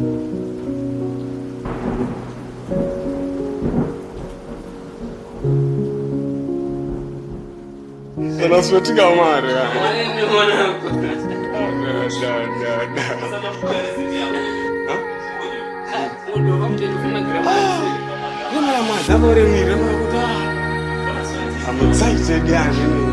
Sana sweatinga umare. Mwanene mwanangu. I'm excited, yeah.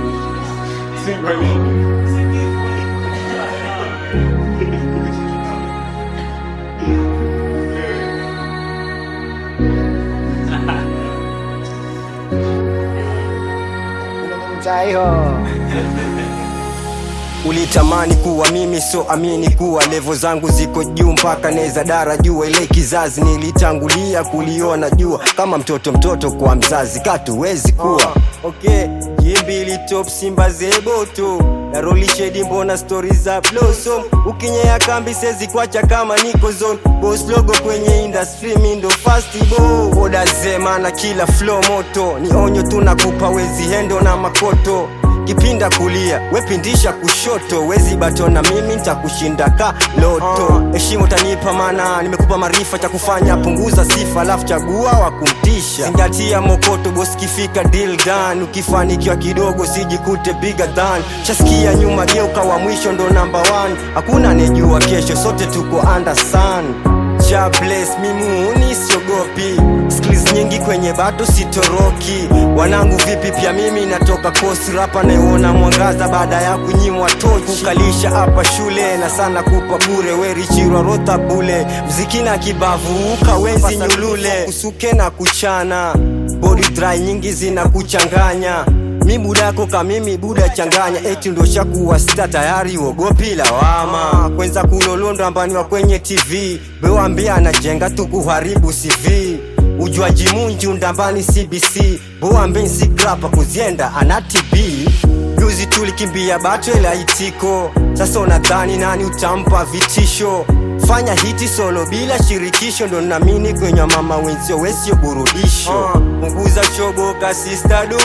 Ulitamani kuwa mimi, so amini kuwa level zangu ziko juu mpaka neza dara jua. Ile kizazi nilitangulia kuliona jua, kama mtoto kwa mzazi katuwezi kuwa. Okay, Jimbili top Simba Zeboto na Rolly Shady, mbona stories za Blossom. Ukinyea kambi sezi kwacha kama niko zone. Boss logo kwenye industry mindo festival. Oda zema na kila flow moto, ni onyo tunakupa wezi hendo na makoto. Kipinda kulia, wepindisha kushoto, wezi bato na mimi nitakushinda ka loto. Heshima utanipa mana, nimekupa marifa cha kufanya, punguza sifa alafu chagua wa kumtisha. Zingatia mokoto, boss kifika deal done. Ukifanikiwa kidogo sijikute bigger than. Chasikia nyuma geuka wa mwisho ndo number 1. Hakuna nejua kesho, sote tuko under sun. Ja bless mimuni siogopi, skills nyingi kwenye bato sitoroki. Wanangu vipi pia mimi natoka kosi, rapa naiona mwangaza baada ya kunyimwa tochi. Kukalisha hapa shule na sana kupa bure, weri chirwa rota bule. Mziki na kibavu ukawenzi nyulule, kusuke na kuchana. Body dry nyingi zina kuchanganya. Mi budako kamimi buda changanya, eti ndo shakuwa sita tayari uogopi lawama. Kwenza kulolondo ambaniwa kwenye TV, bewambia anajenga tu kuharibu CV. Ujuaji munju ndambani CBC, bewambia nsi grapa kuzienda ana TB. Juzi tulikimbia bato ila itiko, sasa unadhani nani utampa vitisho. Fanya hiti solo bila shirikisho, ndo namini kwenye mama wenzio wesio burudisho. Punguza shoboka sister du,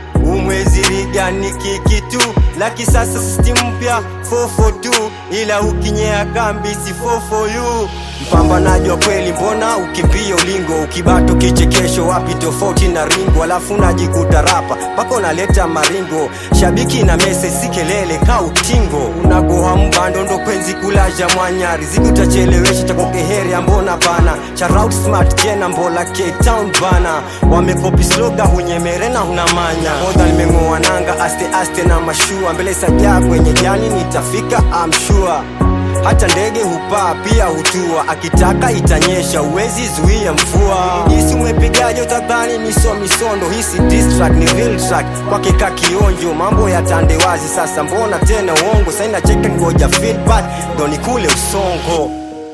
umwezi rigani kikitu. Laki sasa system mpya 442, ila ukinyea kambi si 442. Mpambanaji wa kweli mbona ukimbia ulingo, ukibato kichekesho wapi tofauti na ringo. Alafu najikuta rapa paka unaleta maringo, shabiki na message si kelele ka utingo. Unagoha mbando ndo kwenzi kulaja mwanyari, zikutachelewesha chakokeheri ambona bana. Charout smart jena mbola K-Town bana, wamekopi sloga hunyemere na hunamanya. Moda nimengoa nanga aste aste na mashua, mbele sajaa kwenye jani nitafika I'm sure. Hata ndege hupaa pia hutua, akitaka itanyesha uwezi zuia mvua. Nisi mwepigaje utadhani misondo, hisi diss track ni real track kwake ka kionjo. Mambo ya tande wazi sasa mbona tena uongo, saina cheka ngoja feedback ndo nikule usongo.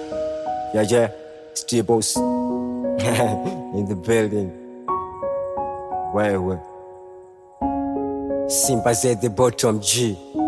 Yeah, Steve-Boss in the building. Wewe Simba Z the bottom G.